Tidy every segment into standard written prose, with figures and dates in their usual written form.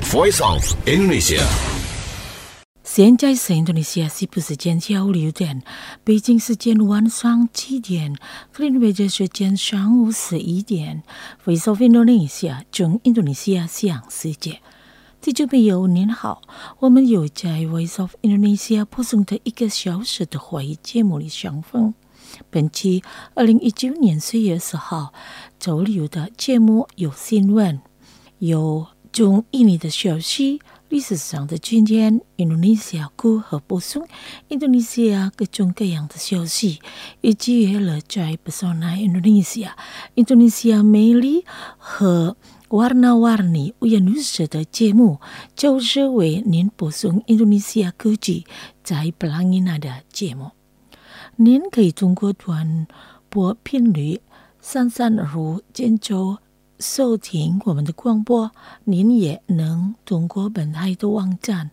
Voice of Indonesia。 现在是印度尼西亚西部时间下午6点，北京时间晚上7点，格林威治时间上午11点。Voice of Indonesia 从印度尼西亚向世界。听众朋友您好，我们有在 Voice of Indonesia 播送的1个小时的华语节目里相逢。本期2019年4月10号周六的节目有新闻，有从印尼的消息，历史上的今天，印度尼西亚如何播送印度尼西亚各种各样的消息，以及了在pesona印度尼西亚美丽和warna-warni Uyanusa的节目，就是为您播送印度尼西亚科技在Pelangina的节目。您可以通过短波频率332建州收听我们的广播，您也能通过本台的网站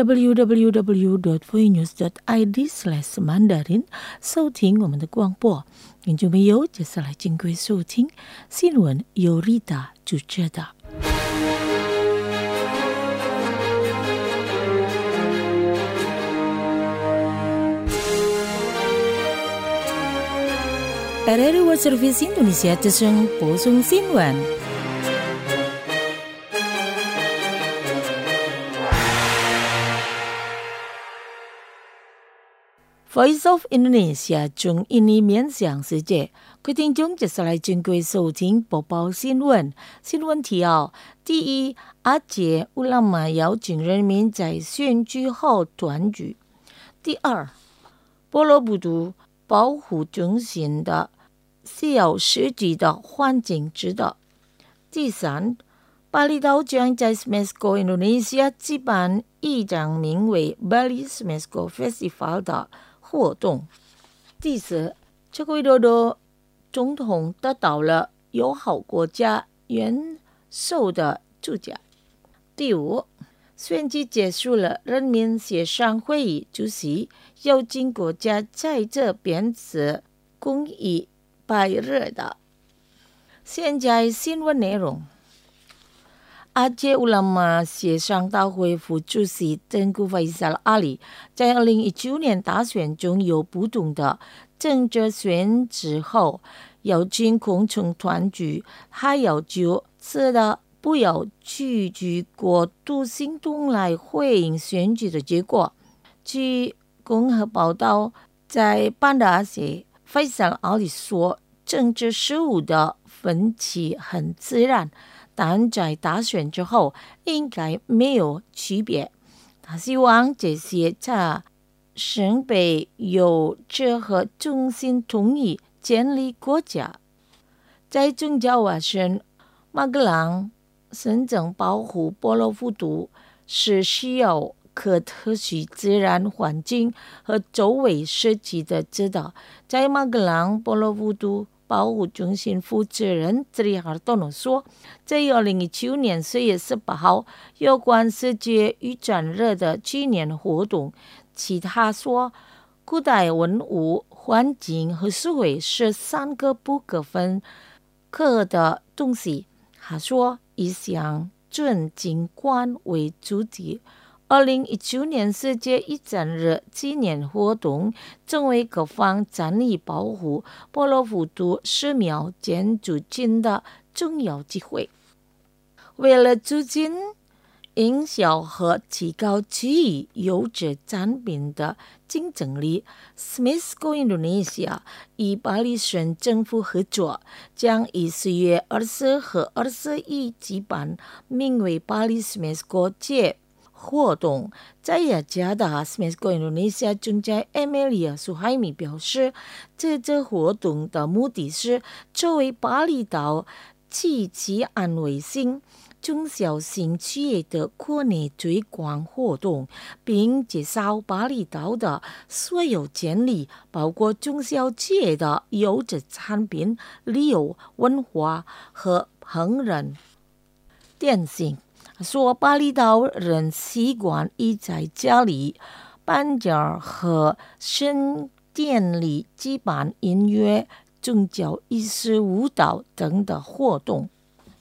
www.voinews.id/mandarin 收听我们的广播。听众朋友，接下来请各位收听新闻，由Rita主持的。RRI World Service Indonesia 之声播送新闻。Voice of Indonesia 从印尼面向世界，各位听众接下来请各位收听播报新闻。新闻提要：第一，阿杰乌拉玛邀请人民在选举后团聚；第二，波罗布都保护中心的需要实际的环境指导；第三，巴厘岛将在 Smesco Indonesia 举办一场名为 Bali Smesco Festival 的活动；第四，中国的总统得到了友好国家元首的注册；第五，选举结束了，人民协商会议主席邀请国家在这边是公益白热的。现在新闻内容：阿杰乌拉玛协商大会副主席Tengku Faisal Ali 在2019年大选中有不同的政治选举后，邀请公众团聚，还要求是的不要拒绝过度行动来回应选举的结果。据共和报道，在班达西Faisal Ali 说，政治事务的分歧很自然，但在大选之后应该没有区别。他希望这些在省被由这和中心同意建立国家。在宗教外省马格朗深圳保护波罗布都是需要可特许自然环境和周围设计的指导。在马格朗波罗布都保护中心负责人Tri Hartono 说，在2019年4月18号有关世界宇宙日的纪念活动，其他说古代文物、环境和社会是3个不可分割的东西。他说，以象征景观为主题。2019年世界宇宙日纪念活动成为各方战力保护波罗布都寺庙建筑群的重要机会。为了促进营销和提高区域优质产品的竞争力， Smesco Indonesia 与巴黎省政府合作，将于4月20和21举办名为巴黎 Smesco 节活动。在雅加达 Smesco Indonesia 总裁 Emilia Suhaimi 表示，这次活动的目的是作为巴厘岛积极安卫性中小型企业的国内推广活动，并介绍巴厘岛的所有潜力，包括中小企业的优质产品、旅游、文化和烹饪点心。说巴厘岛人习惯于在家里、搬家和神殿里举办音乐、宗教仪式、舞蹈等的活动。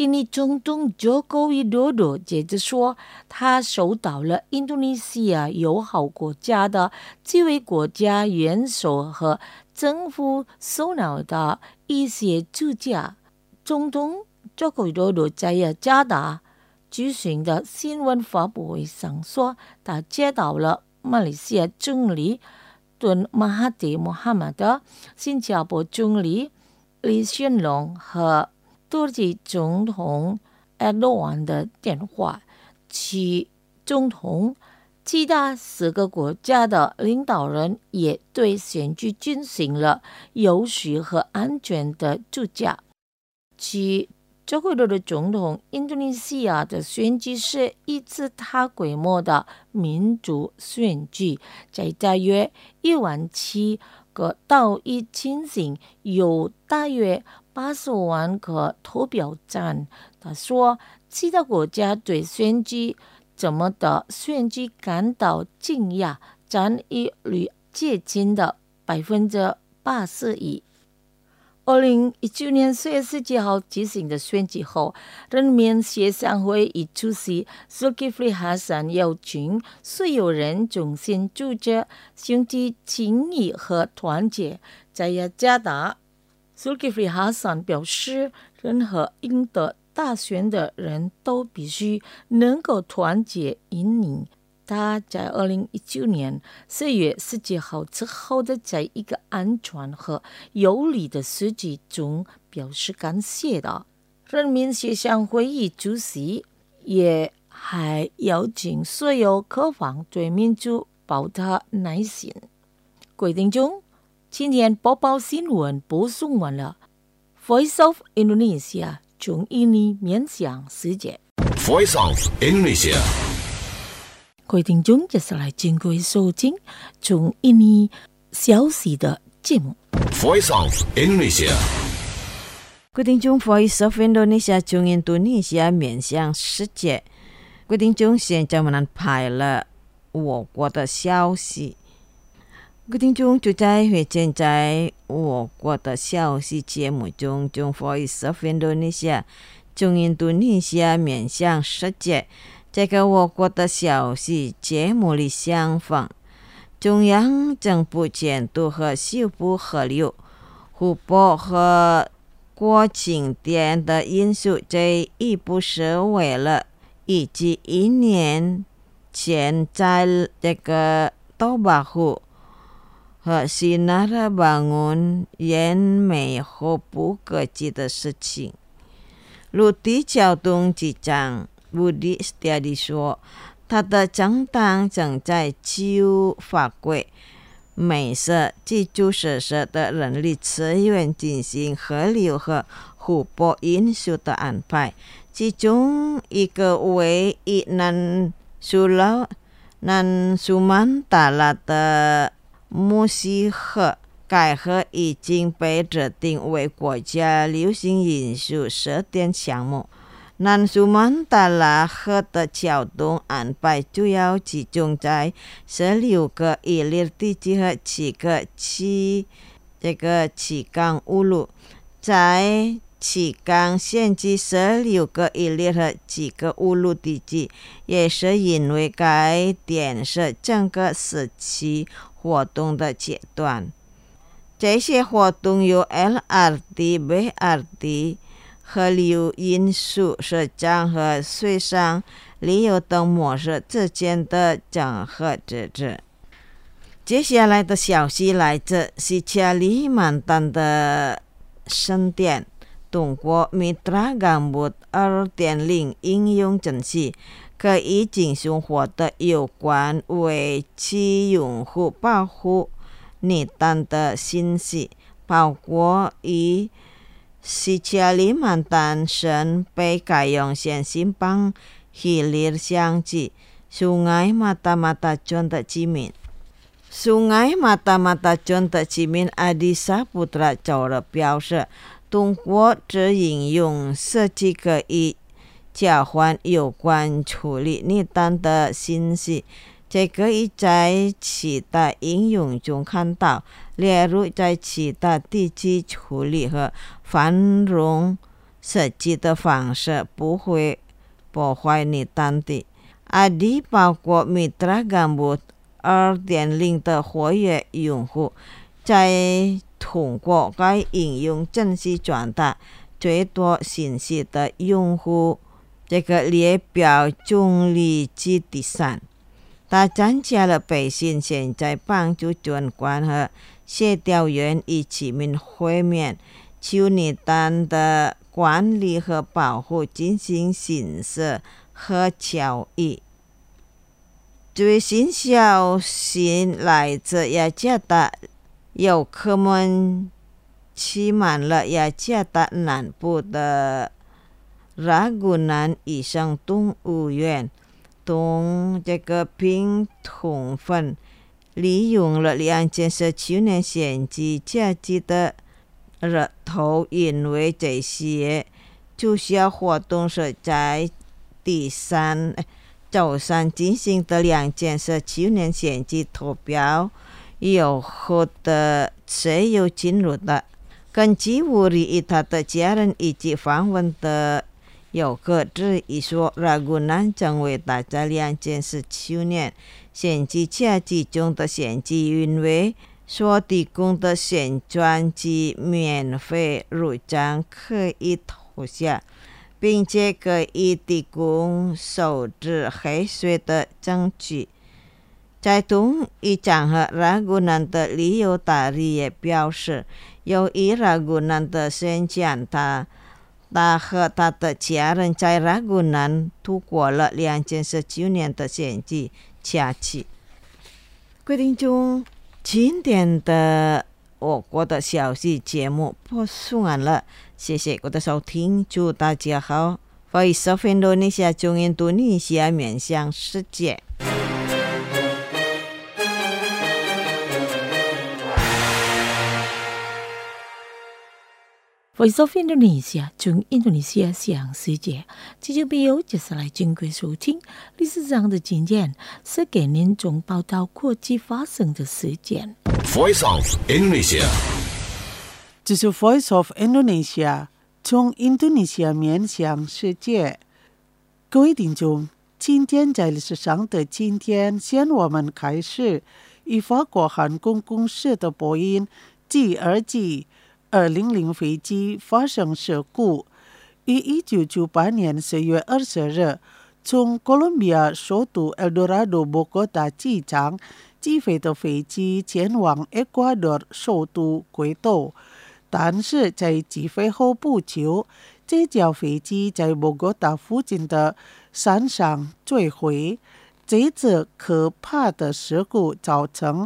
印尼总统Joko Widodo接着说，他收到了印度尼西亚友好国家的几位国家元首和政府首脑的一些祝驾。总统Joko Widodo在雅加达举行的新闻发布会上说，他接到了马来西亚总理敦马哈迪穆罕默德、新加坡总理李显龙和土耳其总统埃尔多安的电话，其总统其他10个国家的领导人也对选举进行了有序和安全的祝驾。其Joko Widodo总统，印度尼西亚的选举是一次大规模的民主选举，在大约17000个岛屿进行，有大约80万个投票站。他说，其他国家对选举怎么的选举感到惊讶，占有率接近的81%。2019年4月17号举行的选举后，人民协商会议主席 Zulkifli Hasan 邀请所有人重新组织兄弟情谊和团结。在雅加达， Zulkifli Hasan 表示，任何赢得大选的人都必须能够团结印尼。他在2019年4月17号之后的在一个安全和有利的选举中表示感谢的。人民协商会议主席也还邀请所有渴望对民主抱的耐心。各位听众，今天播报新闻播送完了。Voice of Indonesia 从印尼面向世界。 Voice of Indonesia。 各位听众，接下来请各位收听从印尼消息的节目。 Voice of Indonesia。 各位听众 ，Voice of Indonesia 从印度尼西亚面向世界。各位听众，现在我们安排了我国的消息。各位听众，就在会见在我国的消息节目中，从 Voice of Indonesia 从印度尼西亚面向世界。这个我国的消息节目里相逢中央政府监督和修复河流、湖泊和国景点的因素，这一步是为了以及1年前在这个多巴湖和西纳的bangun延美和不格局的事情。陆地交通局长Budi Setiadi 说，他的政党正在就法规、美色、基础设施的人力资源进行河流和湖泊因素的安排，其中一个为以南苏曼达拉的木西河，该河已经被指定为国家流行因素试点项目。南苏曼达拉河的交通安排主要集中在16个伊犁地区和7个旗岗五路。在旗岗县及16个伊犁和几个五路地区，也是因为该点是整个时期活动的阶段。这些活动由 LRT、BRT河流因素设站和水上旅游等模式之间的整合机制。接下来的消息来自西加里曼丹的圣殿，通过 Mitra Gambut 2.0 应用程序，可以进行获得有关为其用户保护你单的信息，包括以西加里曼丹省被改用现新邦hilir相继 Sungai Mata-Mata John 的居民。Sungai Mata-Mata John 的居民 Adi Saputra 走了表示，通过这应用设计可以交换有关处理逆单的信息，这可以在其他应用中看到，例如在其他地区处理和繁荣设计的方式不会破坏你当地。AD 包括 Mitra Gambut 2.0 的活跃用户，在通过该应用正式传达最多信息的用户这个列表中立至第三。它增加了北信现在帮助监管和协调员与居民会面，就你单的管理和保护进行信息和交易。最新消息来自雅加达，游客们去满了雅加达南部的拉古南野生动物园，同这个并充分利用了2019年县级假期的热头，因为这些促销活动是在周三进行的2019年县级投票游后的自由进入的。根据乌里与他的家人以及访问的游客之一说，拉古南将为大家2019年县级假期中的县级运维所提供的宣传及免费入场可以投下，并且可以提供收支黑水的证据。在同一场合，拉古南的旅游代理也表示，由于拉古南的宣讲，他和他的家人在拉古南度过了2019年的县级假期。各位听众，今天的我国的消息节目播送完了，谢谢各位的收听，祝大家好。Voice of Indonesia 中印度尼西亚面向世界。 Voice of Indonesia 中印度尼西亚向世界，这就必由接下来经过收听历史上的经验，是给您中报道国际发生的事件。 Voice of Indonesia， 这是 Voice of Indonesia 从印度尼西亚面向世界。各位听众，今天在历史上的今天，先我们开始以法国航空公司的波音 G2G200 飞机发生事故，于1998年4月20日从哥伦比亚首都 El Dorado Bogota 机场起飞的飞机前往厄瓜多尔首都圭多，但是在起飞后不久，这架飞机在波哥大附近的山上坠毁。这次可怕的事故造成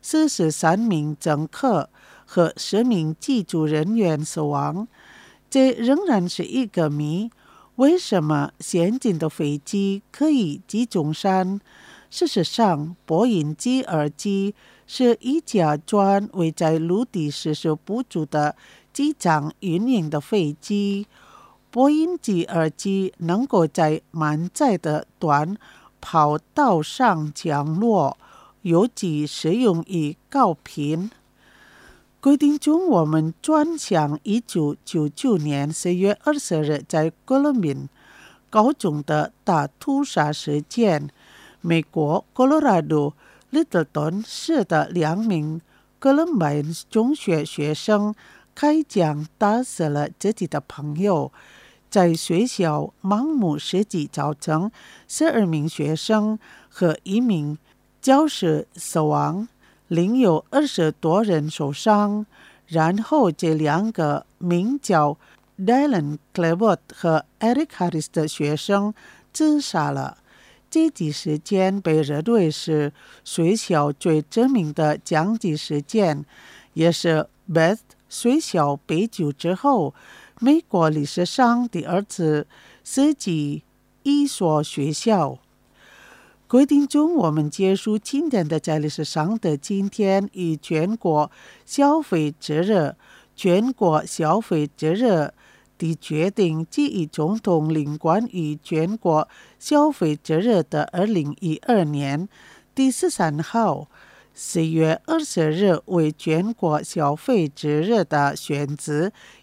43名乘客和10名机组人员死亡。这仍然是一个谜，为什么先进的飞机可以击中山？事实上，波音 G2G 是一架专为在陆地实施补助的机场运营的飞机。波音 G2G 能够在满载的短跑道上降落，尤其适用于高频。规定中，我们转向1999年4月20日在哥伦比亚高中的大屠杀事件。美国科罗拉多利特顿市的2名哥伦比亚中学学生开枪打死了自己的朋友，在学校盲目射击，造成12名学生和1名教师死亡，另有20多人受伤。然后这2个名叫 Dylan Klebold 和 Eric Harris 的学生自杀了。这起事件被认为是学校最知名的枪击事件，也是 Beth 学校被救之后美国历史上第2次袭击一所学校。规定中，我们结束今天的在历史上的今天与全国消费者日。全国消费者日的决定基于总统令关于全国消费者日的2012年第13号4月20日为全国消费者日的选择，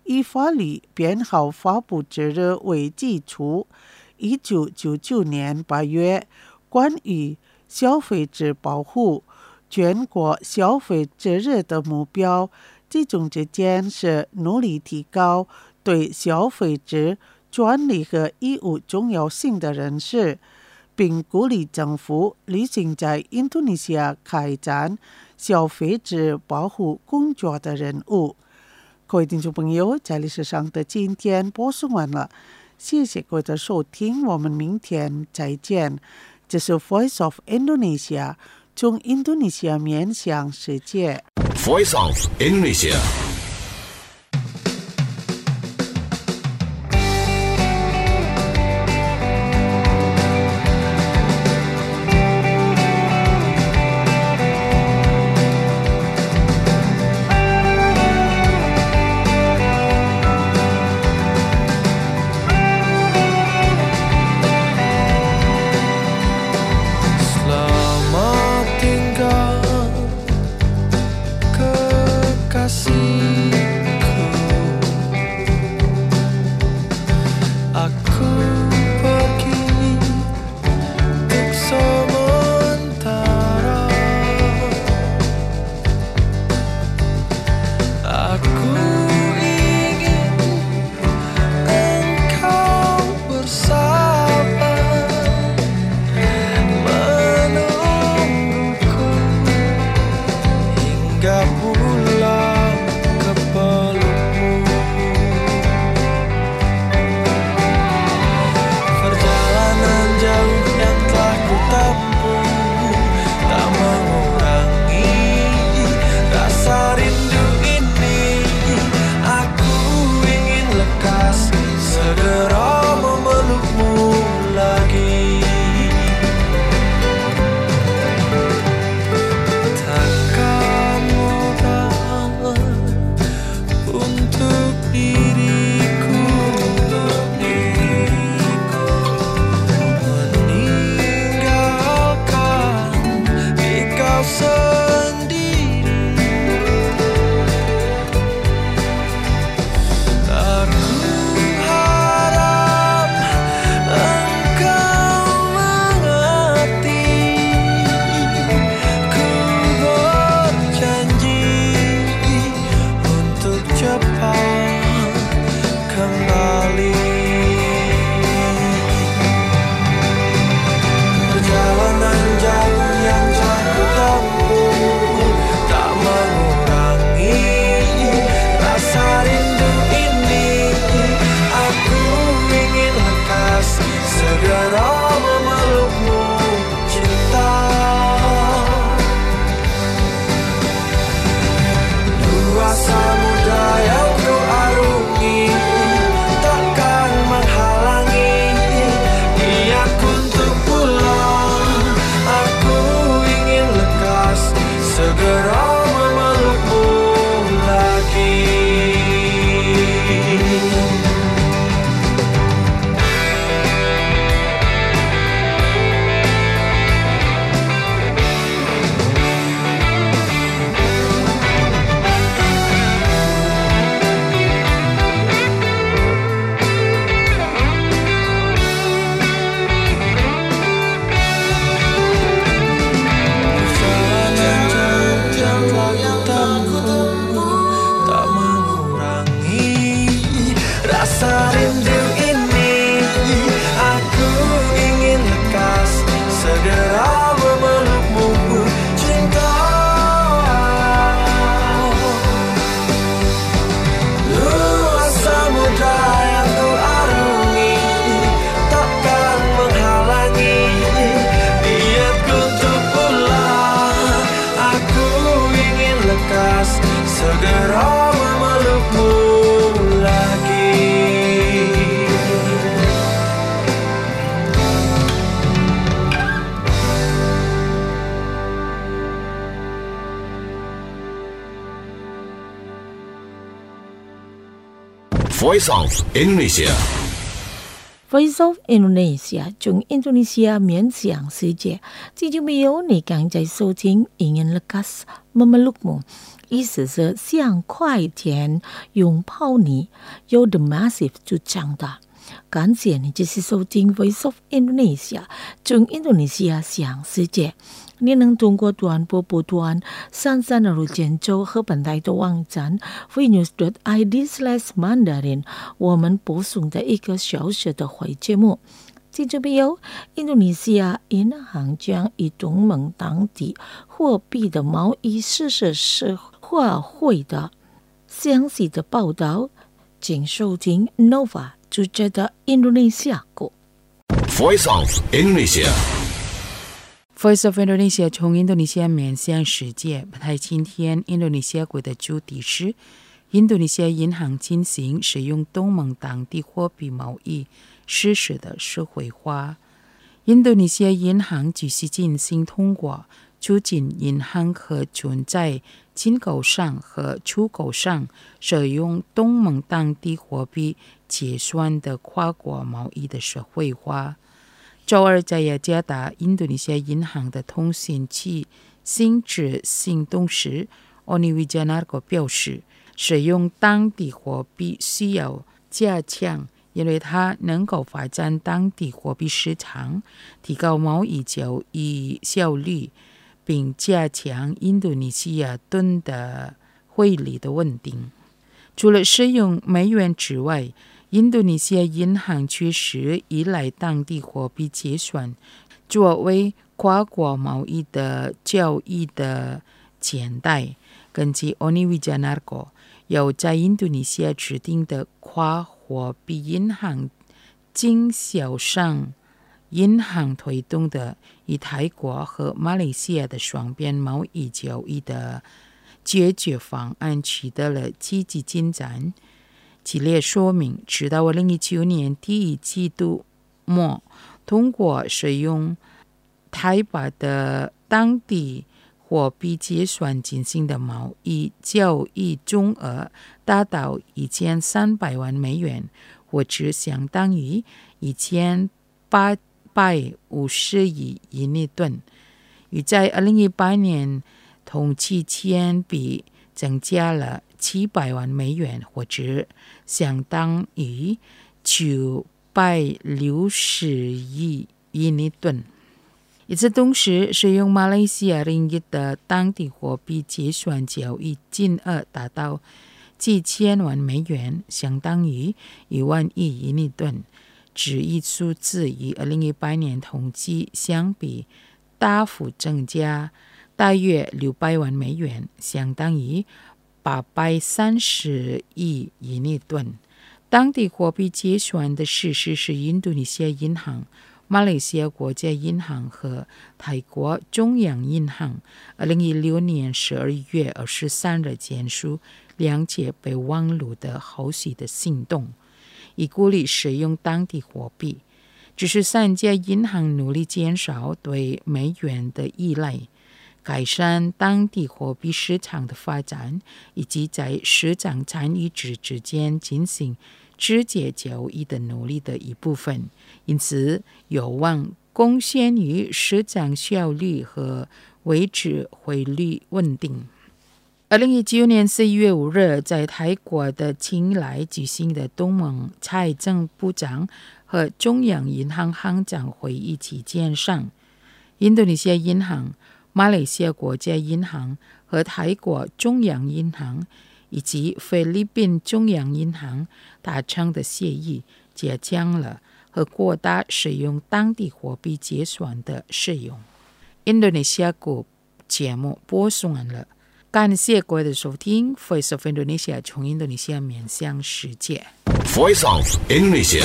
以法律编号发布之日为基础，1999年8月关于消费者保护全国消费者日的目标，其中之间是努力提高对消费者权利和义务重要性的认识，并鼓励政府履行在印度尼西亚开展消费者保护工作的任务。各位听众朋友，这里是上的今天播送完了，谢谢各位的收听，我们明天再见。这是 Voice of Indonesia， 从印度尼西亚面向世界。 Voice of Indonesia。Voice of Indonesia。 Voice of Indonesia 从印度尼西亚面向世界，这就没有你刚在收听ingin lekas memelukmu。 意思是像快点拥抱你，有 The Massive 就长大。感谢你继续收听 Voice of Indonesia 中印度尼西亚想世界。你能通过短波波段33建州和本台的网站 freenews.id/Mandarin 我们播送的1个小时的会节目。听众朋友，印度尼西亚银行将与东盟当地货币的贸易实施化会的详细的报道，请收听 Nova 主持的印度尼西亚国。 Voice of Indonesia。 Voice of Indonesia 从印度尼西亚面向世界。本台今天印度尼西亚国的主题是印度尼西亚银行进行使用东盟当地货币贸易实施的社会化。印度尼西亚银行继续进行通过促进银行和存在进口商和出口商使用东盟当地货币结算的跨国贸易的社会化。周二在雅加达印度尼西亚银行的通信器性质行动时，奥尼维加纳国表示，使用当地货币需要加强，因为它能够发展当地货币市场，提高贸易交易效率，并加强印度尼西亚盾的汇率的稳定。除了使用美元之外，印度尼西亚银行确实依赖当地货币结算，作为跨国贸易的交易的前带。根据奥尼维加纳国有在印度尼西亚制定的跨货币银行经销商银行推动的以泰国和马来西亚的双边贸易交易的解决方案取得了积极进展。其列说明，直到2019年第1季度末，通过使用台币的当地货币结算进行的贸易交易总额达到1300万美元，或者相当于1850亿印尼盾，与在2018年同期间比增加了700万美元，或者相当于960亿印尼盾。与此同时，使用马来西亚ringgit的当地货币结算交易金额达到几千万美元，相当于1万亿印尼盾。这一数字与2018年同期相比大幅增加大约600万美元，相当于830亿印尼盾。当地货币结算的实施是印度尼西亚银行、马来西亚国家银行和泰国中央银行2016年12月23日结束2届备忘录的后续的行动，以鼓励使用当地货币。这是3家银行努力减少对美元的依赖，改善当地货币市场的发展，以及在市场参与者之间进行直接交易的努力的一部分，因此有望贡献于市场效率和维持汇率稳定。2019年4月5日，在泰国的清莱举行的东盟财政部长和中央银行行长会议期间上，印度尼西亚银行、马来西亚国家银行和泰国中央银行以及菲律宾中央银行达成的协议，加强了和扩大使用当地货币结算的使用。印度尼西亚国节目播送完了，感谢各位的收听。Voice of Indonesia 从印度尼西亚面向世界。 Voice of Indonesia。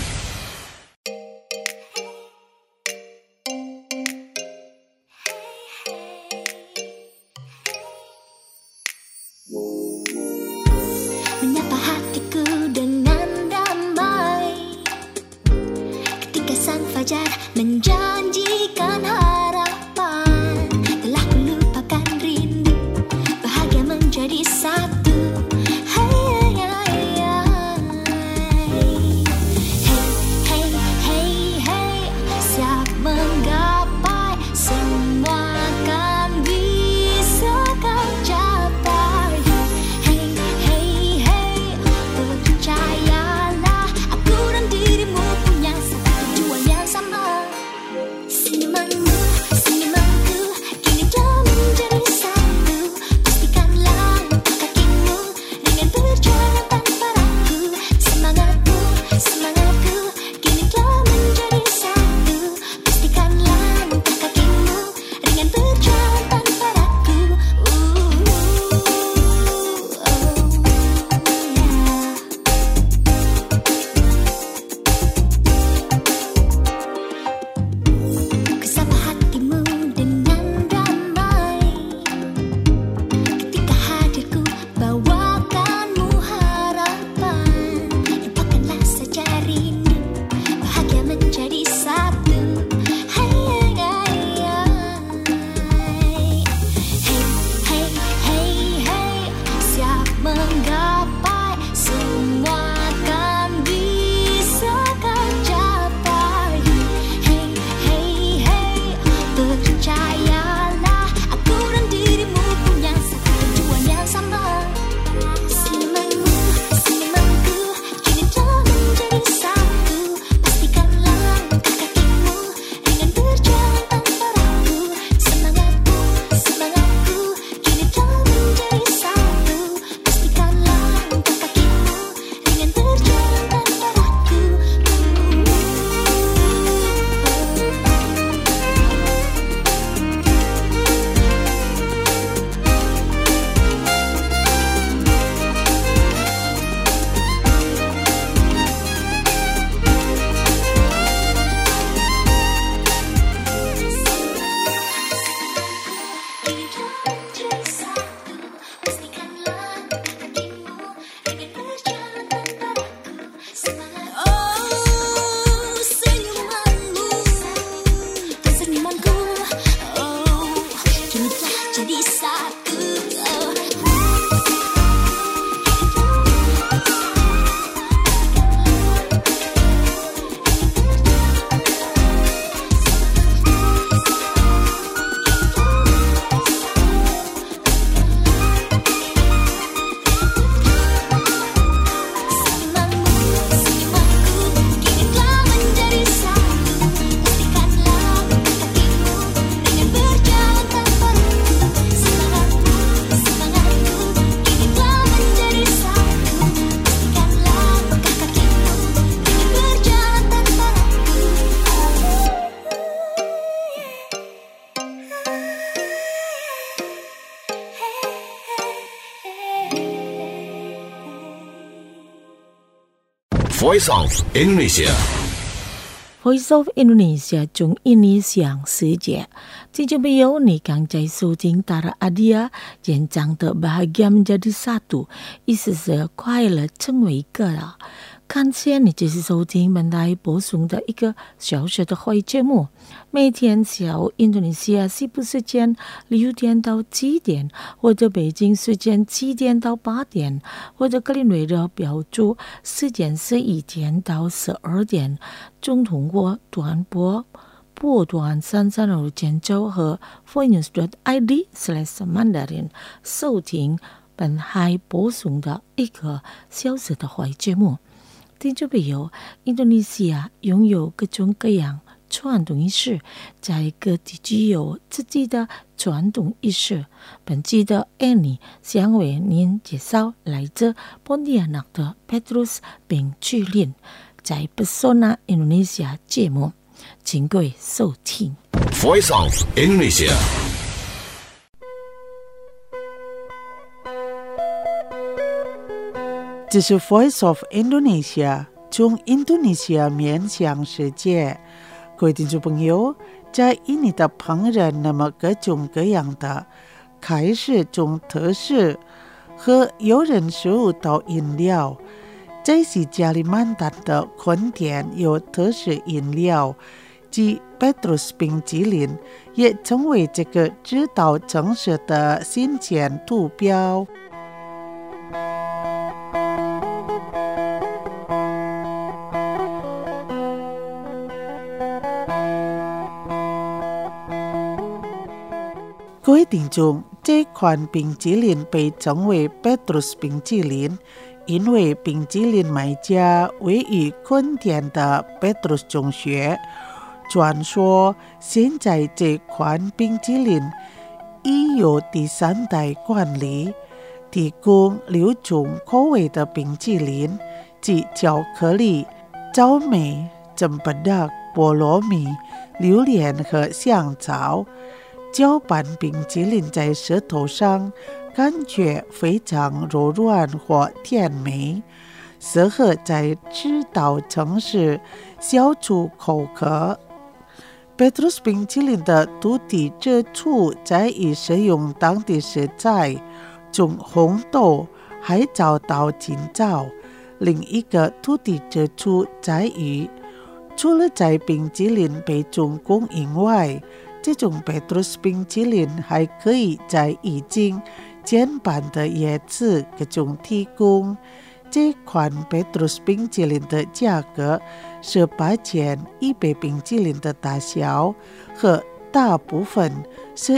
Menyapa hatiku dengan damai ketika sang fajar menjanjikan harapan. Telah melupakan rindu, bahagia menjadi satu. Hey, hey, hey, hey, hey, siap menggapai semua kan bisa kau capai. Voice of Indonesia. Voice of Indonesia 中印尼响世界，听众朋友，你刚在收听 Tara Adia 演讲的 Bahagia Menjadi Satu， 意思是快乐成为一个了。感谢你继续收听本台播送的一个小小的会节目，每天下午印度尼西亚西部时间6点到7点，或者北京时间7点到8点，或者格林威治标注时间11点到12点，中通过短波波段335千兆和 foreignnews.id/Mandarin 收听本台播送的一个小时的会节目。听众朋友，印度尼西亚拥有各种各样传统仪式，在各地具有自己的传统仪式。本期的 Annie 想为您介绍来自本地纳的 Petrus 并巨林在 Pesona Indonesia 节目，请各位收听。 Voice of Indonesia. This is Voice of Indonesia， 从印度尼西亚面向世界。各位听众朋友，在印尼的烹饪那么各种各样的，开始从特色和有人食物到饮料，在西加里曼丹的昆店有特色饮料，即 Petrus 冰淇淋，也成为这个指导城市的新鲜图标。各位听众，这款冰淇淋被称为 Petrus 冰淇淋，因为冰淇淋卖家位于昆田的 Petrus 中学。传说现在这款冰淇淋已由第3代管理，提供6种口味的冰淇淋，即巧克力、草莓、珍珠达、菠萝蜜、榴莲和香草。搅拌冰淇淋在舌头上，感觉非常柔软或甜美，适合在指导城市消除口渴。Petrus 冰淇淋的独特之处在于使用当地食材，从红豆、海藻到青枣。另一个独特之处在于，除了在冰淇淋被中供应外，这种 Petrus 冰淇淋还可以在已经煎拌的椰子各种提供。这款 Petrus 冰淇淋的价格是8100冰淇淋的大小，和大部分是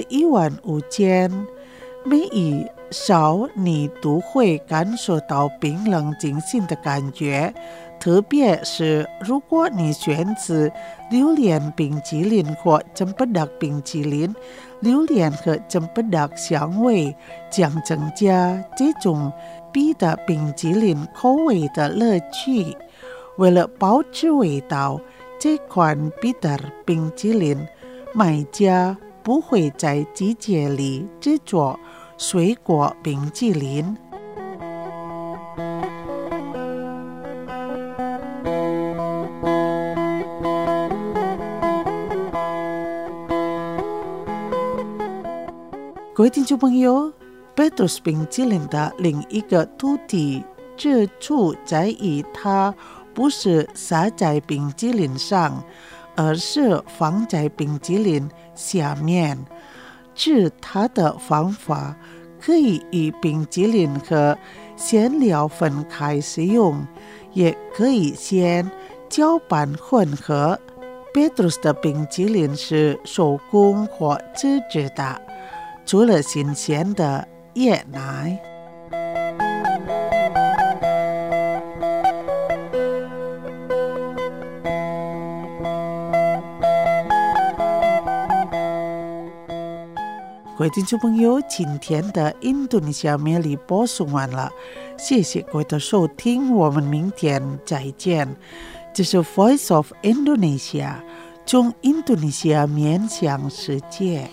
15000。每一勺你都会感受到冰冷惊心的感觉，特别是如果你选择榴莲冰淇淋或珍珠达冰淇淋，榴莲和珍珠达香味将增加这种别的冰淇淋口味的乐趣。为了保持味道，这款别的冰淇淋卖家不会在季节里制作水果冰淇淋。各位听众朋友， Petrus 冰淇淋的另一个独特之处在于它不是撒在冰淇淋上，而是放在冰淇淋下面。制它的方法可以与冰淇淋和馅料分开使用，也可以先搅拌混合。Petrus 的冰淇淋是手工或自制的，除了新鲜的椰奶。各位听众朋友，今天的印度尼西亚美丽播送完了，谢谢各位的收听，我们明天再见。这是 Voice of Indonesia， 从印度尼西亚面向世界。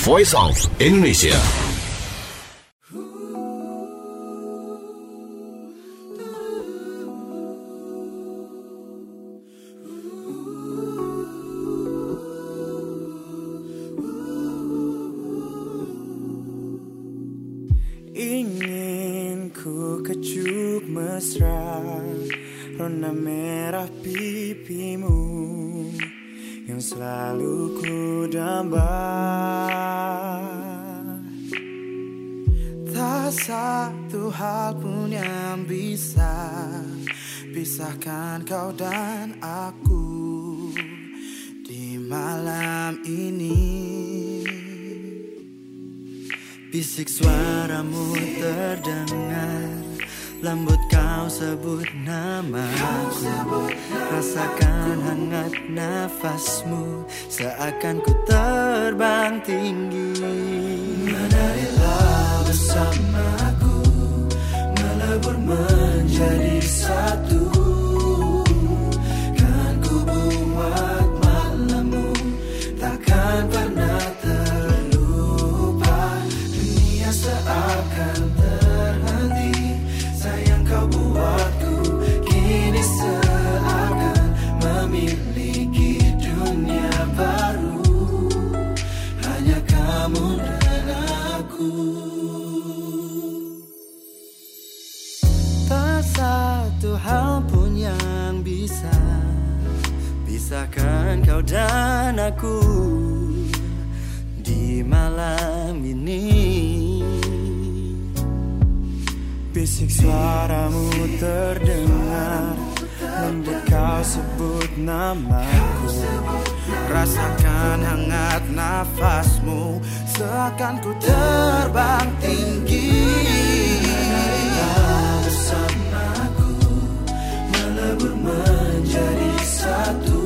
Voice of Indonesia. Ingin ku kecup mesra rona merah pipimu yang selalu ku damba. Tak satu hal pun yang bisa pisahkan kau dan aku di malam ini. Bisik suaramu terdengar, lembut kau sebut namaku. Rasakan hangat nafasmu, seakan ku terbang tinggi. Menarilah bersamaku, melebur menjadi satu. Kan ku buat malammu takkan pernah terlupa. Dunia seakan terhenti, sayang kau buatku kini seakan memiliki dunia baru. Hanya kamu dan aku. Tak satu hal pun yang bisa pisahkan kau dan aku di malam ini. Bisik suaramu terdengar, lembut kau sebut namaku. Rasakan hangat nafasmu, seakan ku terbang tinggi. Menarilah bersamaku, melebur menjadi satu.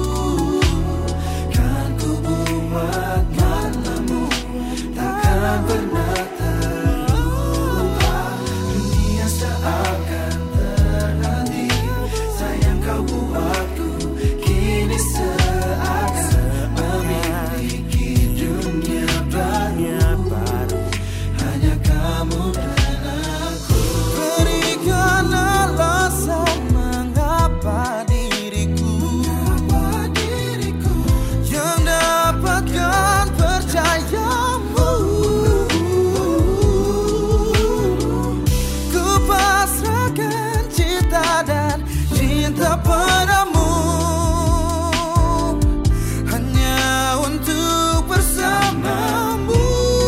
Kan ku buat malammu takkan pernah terlupa. Dunia seakan terhenti, sayang kau buatku kini seakan memiliki dunia baru. Hanya kamu dan aku. Berikan alasan mengapa diriku yang dapatkan percayamu. Ku pasrahkan cinta dan cinta padamu, hanya untuk bersamamu.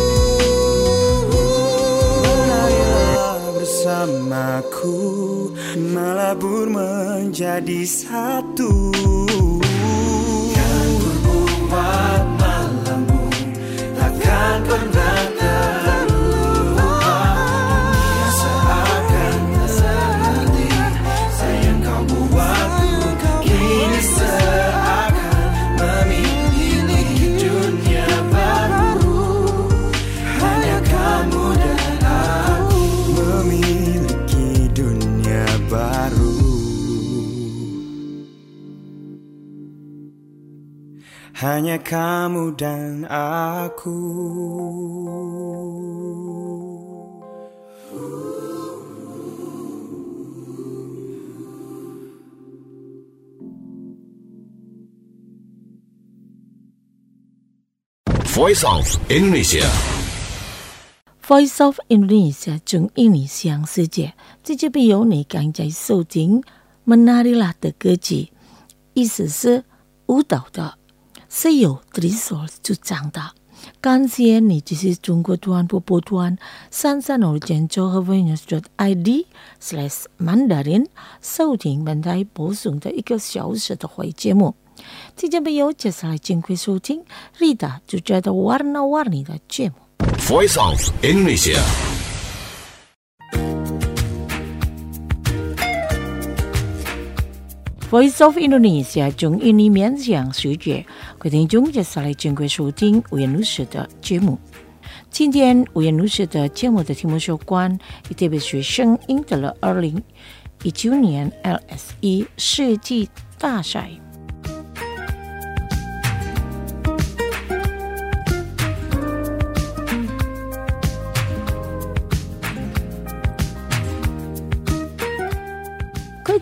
Menarilah bersamaku, melebur menjadi satu. Kan ku buat malammu takkan pernah terlupa. Dunia seakan terhenti, sayang kau buatku kini seakan memiliki dunia baru. Hanya kamu dan aku memiliki dunia baru. Hanya kamu dan aku. Voice of Indonesia. Voice of Indonesia 中印尼乡世界，这就被由你刚才收听 Menarilah的歌曲，意思是舞蹈的，是由这里所主张的。感谢你支持中国团播播团3305和 venus.id/mandarin 收听本台播送的1个小时的会节目。听众朋友，接下来请会收听 Rita 主持的 Warna-Warni 的节目。 Voice of Indonesia. Voice of Indonesia 中印尼面向世界，各位听众接下来请会收听吴彦律师的节目。今天吴彦律师的节目的题目有关一特别学生赢得了2019年 LSE 世纪大赛。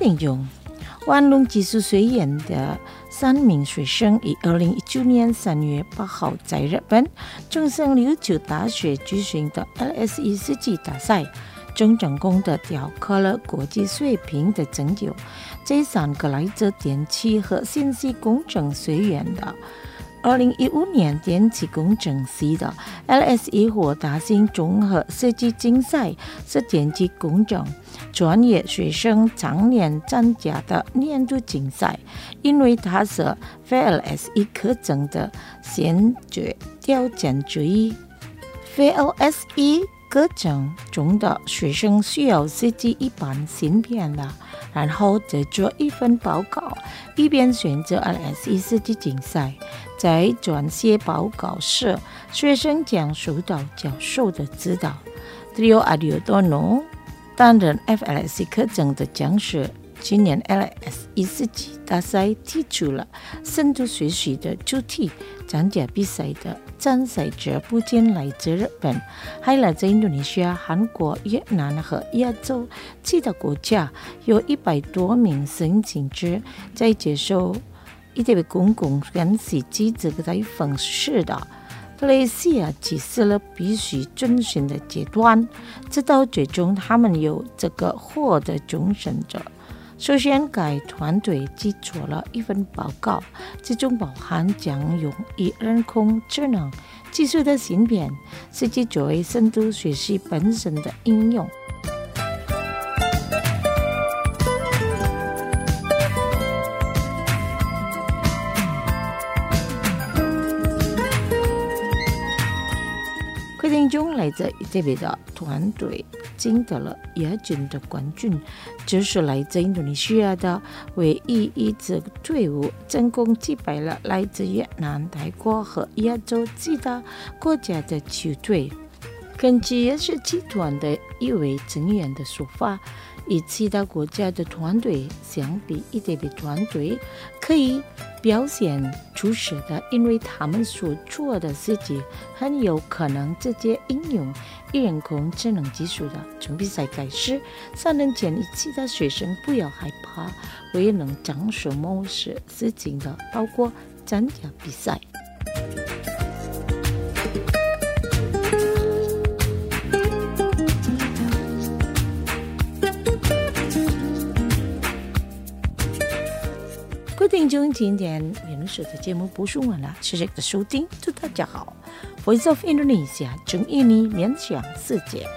听众，万隆技术学院的3名学生于2019年3月8号在日本中山琉球大学举行的 LSE 世纪大赛中成功的雕刻了国际水平的成就。这3个来自电气和信息工程学院的2015年电气工程系的 LSE 或大型综合设计竞赛是电气工程专业学生常年参加的年度竞赛，因为它是非 LSE 课程的先决条件之一。非 LSE 课程中的学生需要设计一般芯片的，然后再做一份报告，以便选择 LSE 设计竞赛。在撰写报告时，学生将受到教授的指导。Trio Adiotono 担任 FLSE 课程的讲师。今年 LSE 世纪大赛提出了深度学习的主题，参加比赛的参赛者不仅来自日本，还来自印度尼西亚、韩国、越南和亚洲其他国家，有100多名申请者在接受一对公共关系机制的方式的。马来西亚只是了必须遵循的阶段，直到最终他们有这个获得终身者。首先，该团队制作了一份报告，其中包含将用以人工智能技术的芯片设计作为深度学习本身的应用。规定中来自这边的团队赢得了亚军的冠军，这是来自印度尼西亚的唯一一支队伍，成功击败了来自越南、泰国和亚洲其他国家的球队。根据也是集团的一位成员的说法，与其他国家的团队相比，一对比团队可以表现出色的，因为他们所做的事情很有可能直接应用人工智能技术的。从比赛开始，3人建议其他学生不要害怕，未能掌握某些事情的，包括参加比赛。听众，今天原始的节目播送完了，谢谢你的收听，祝大家好。Voice of Indonesia 中印尼面向世界。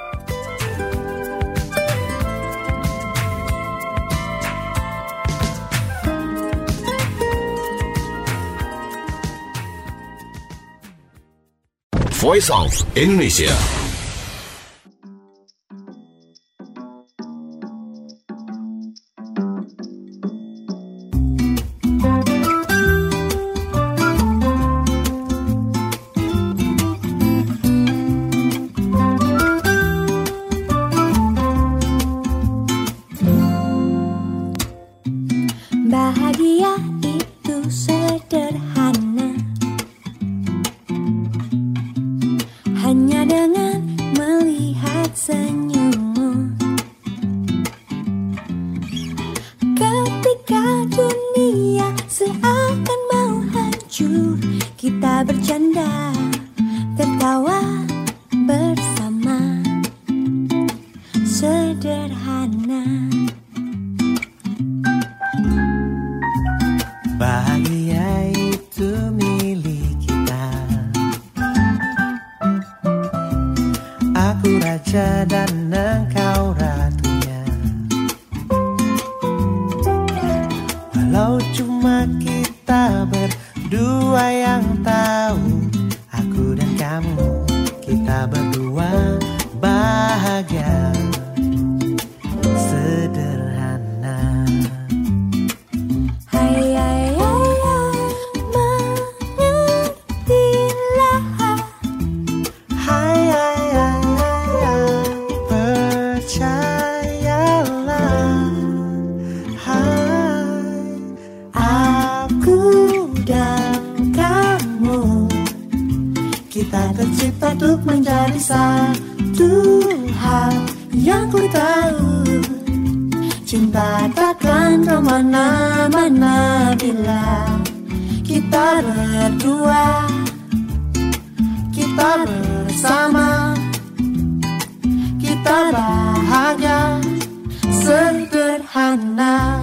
Voice of Indonesia。 Bahagia itu sederhana, hanya dengan melihat senyummu. Ketika dunia seakan mau hancur, kita bercanda, tertawa bersama. Sederhana. Bahagia itu milik kita. Aku raja dan engkau ratunya. Walau cuma kita berdua yang tahu, aku dan kamu, kita berdua bahagia. Sederhana. Tercipta untuk menjadi satu hal yang ku tahu. Cinta takkan kemana-mana bila kita berdua, kita bersama, kita bahagia sederhana.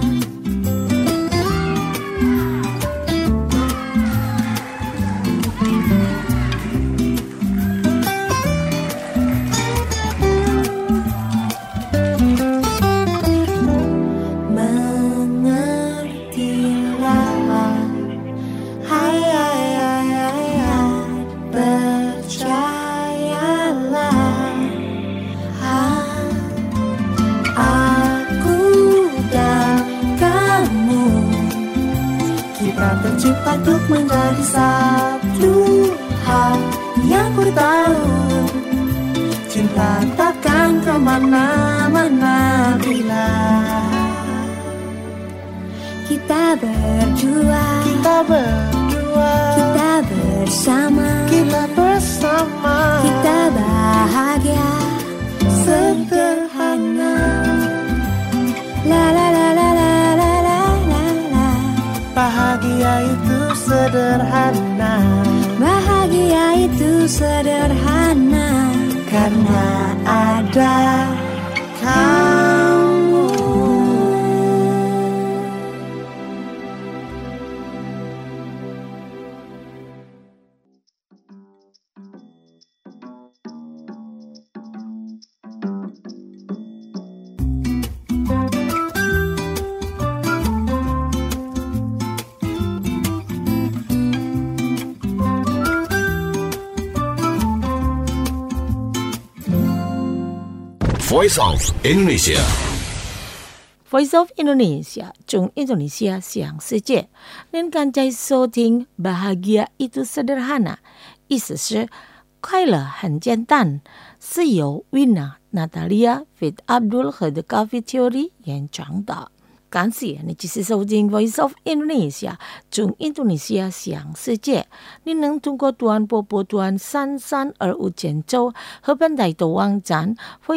Tercipta untuk menjadi satu hal yang ku tahu, cinta takkan kemana-mana bila kita berdua, kita bersama, kita bahagia sederhana. La la la la la la la la la. Bahagia itu sederhana, bahagia itu sederhana, karena ada kamu. Voice of Indonesia. Voice of Indonesia 中印度尼西亚想世界。您刚才收听 Bahagia itu sederhana， 意思是快乐很简单，是由 Wina Natalia Fit Abdul 和 The Coffee Theory 演唱的。感谢你继续收听 Voice of Indonesia 中印度尼西亚想世界。你能通过短波波段3325简州和本台的网站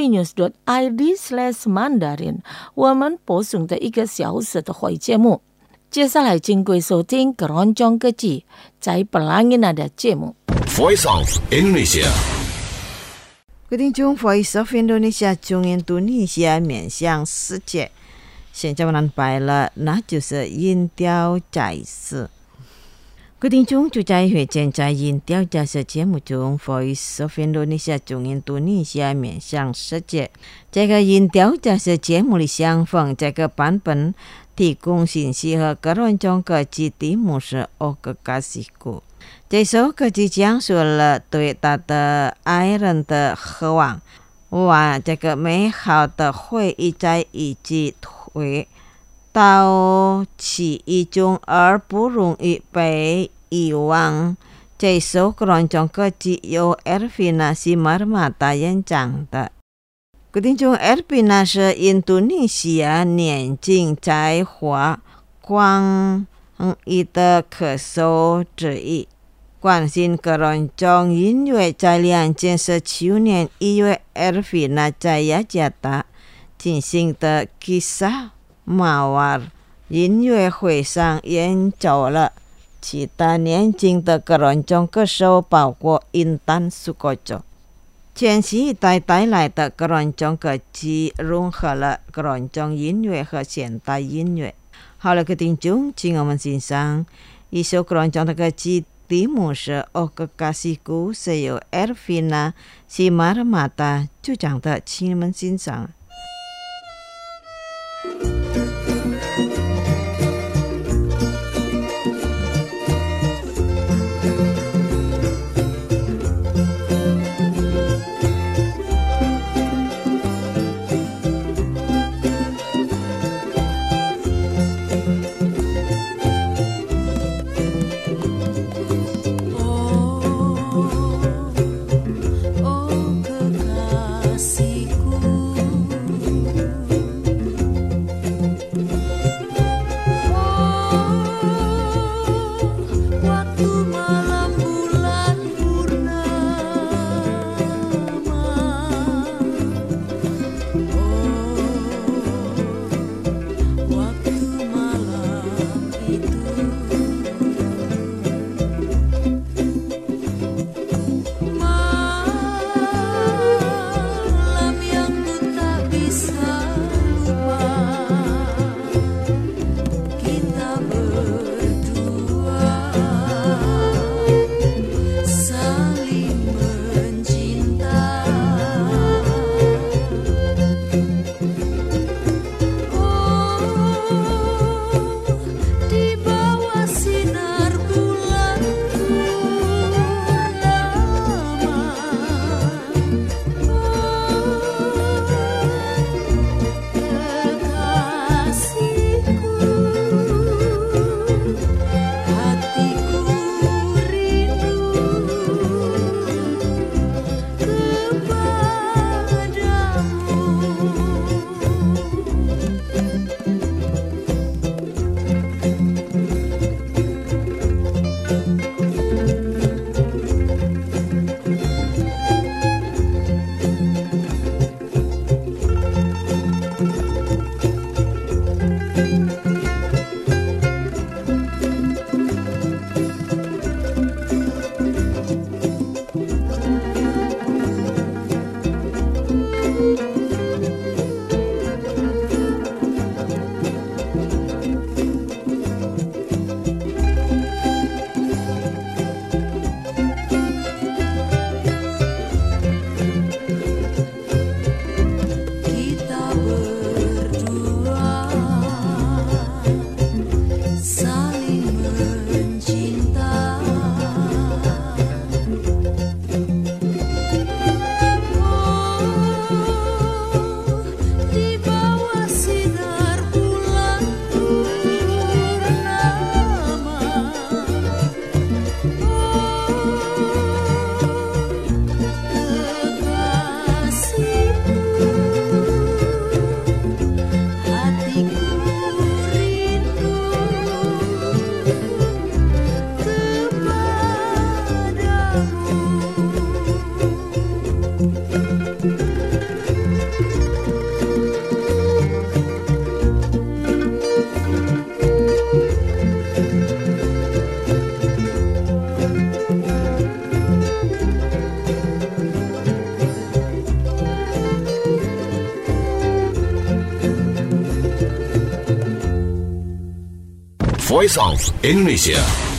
voinews.id/mandarin 我们播送的1个小时的会节目。接下来请各位收听 Keroncong Kecil 在 Pelangi Nada 节目。 Voice of Indonesia. 各位听众 Voice of Indonesia 中印度尼西亚面向世界。现在我们摆了，那就是音调解释。各位听众就在会见在音调解释节目中 Voice of Indonesia 中印度尼西亚面向世界。这个音调解释节目里相逢这个版本提供信息和keroncong各级题目是 O Kekasihku。这首歌曲讲述了对他的爱人的渴望，哇，这个美好的回忆在一起回到记忆中而不容易被遗忘。这首keroncong歌曲由 Ervina Simarmata 演唱的。各位听众 Ervina 是印度尼西亚年轻才华广义的歌手之一。关心keroncong音乐在2019年1月 Ervina 在雅加达进行的 Kisah Mawar 音乐会上演奏了。其他年轻的keroncong歌手包括 Intan Sukojo。前期带来的keroncong歌曲融合了keroncong音乐和现代音乐。好了，各位听众，请我们欣赏一首keroncong的歌曲，题目是 O Kekasihku， 是由 Ervina Simarmata 主唱的，请你们欣赏。 Oh kekasihku Voice of Indonesia.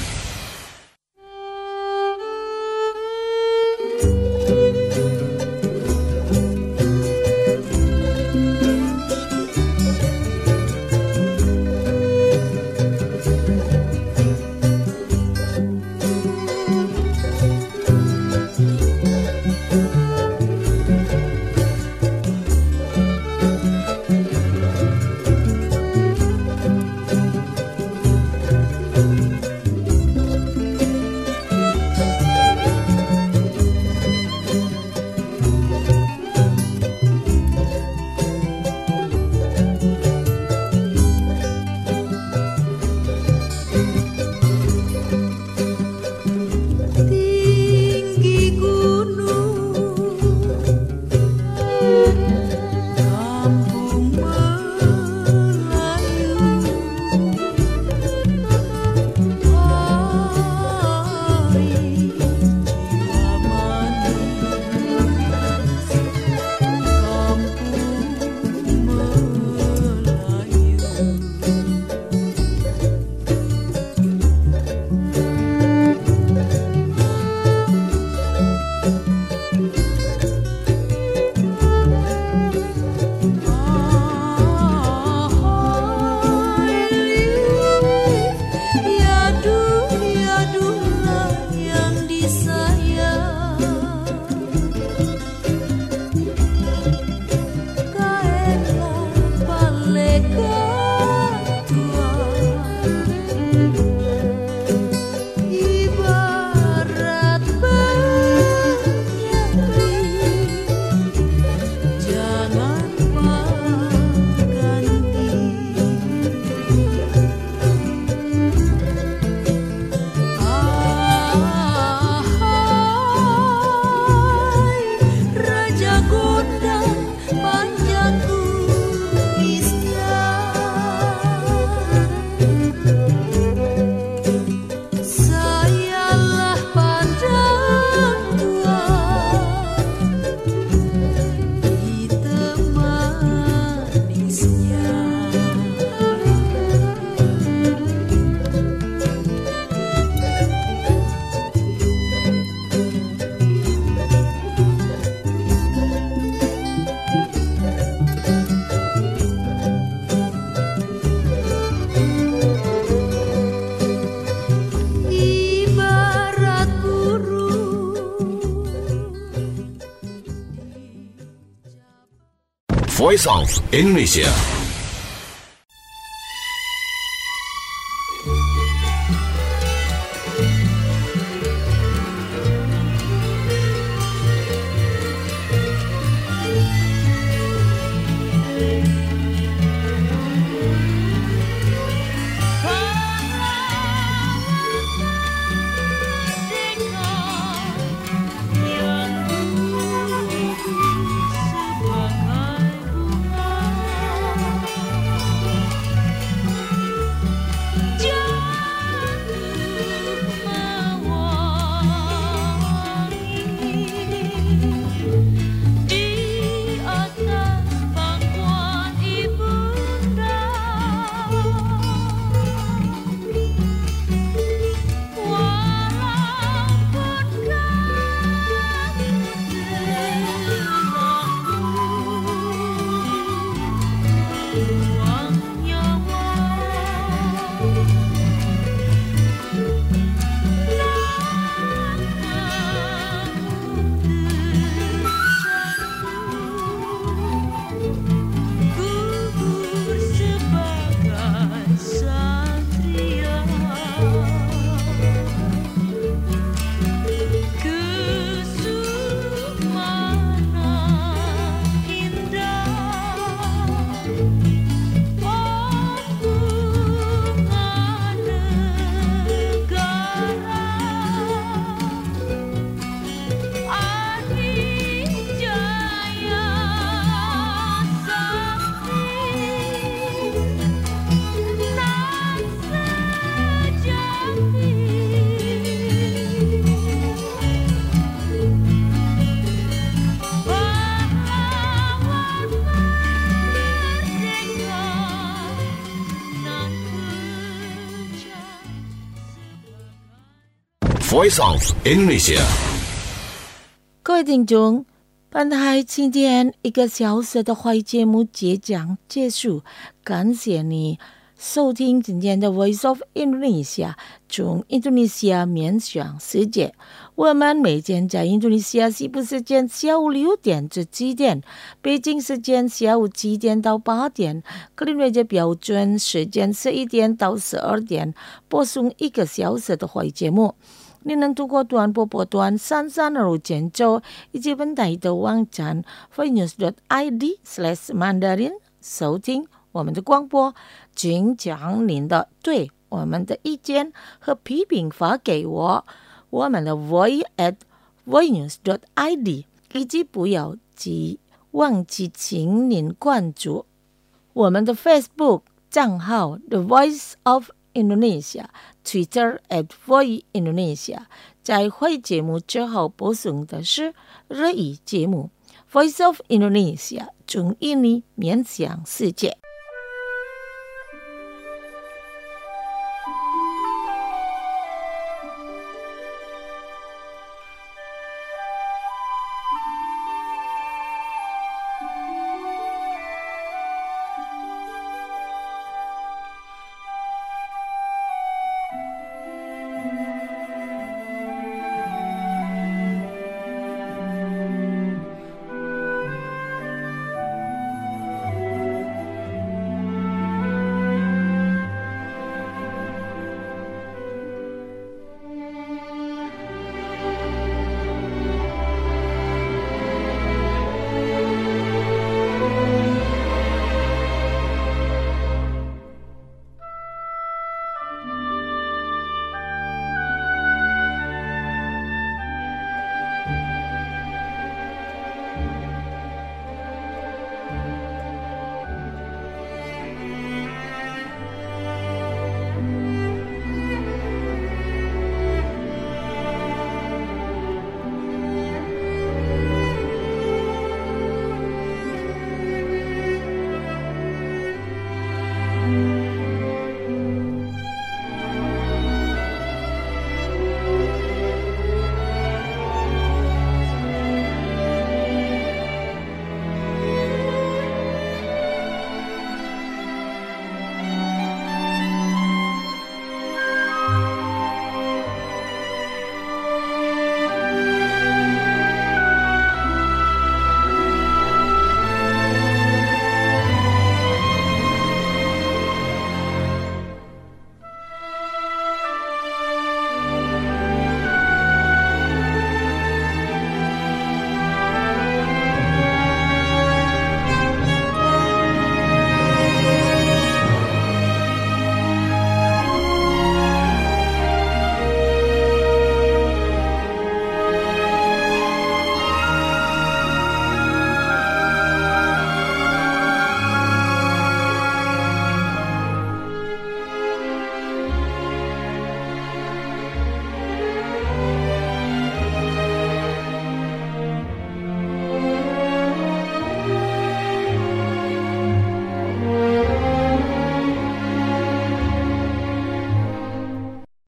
Voice of Indonesia. Voice of Indonesia。 各位听众，本台今天1个小时的华语节目即将结束，感谢你收听今天的 Voice of Indonesia 从印度尼西亚面向世界。我们每天在印度尼西亚西部时间下午6点至7点，北京时间下午7点到8点，格林威治标准时间11点到12点，播送1个小时的华语节目。你能通过短波波段3325减州以及本台的网站 voicenews.id/mandarin 收听我们的广播，请将您的对我们的意见和批评发给我们的 voice@voicenews.id， 以及不要忘记请您关注我们的 Facebook 账号 The Voice of Indonesia， Twitter @voiceindonesia。 在会节目之后播送的是日语节目 Voice of Indonesia， 从印尼面向世界。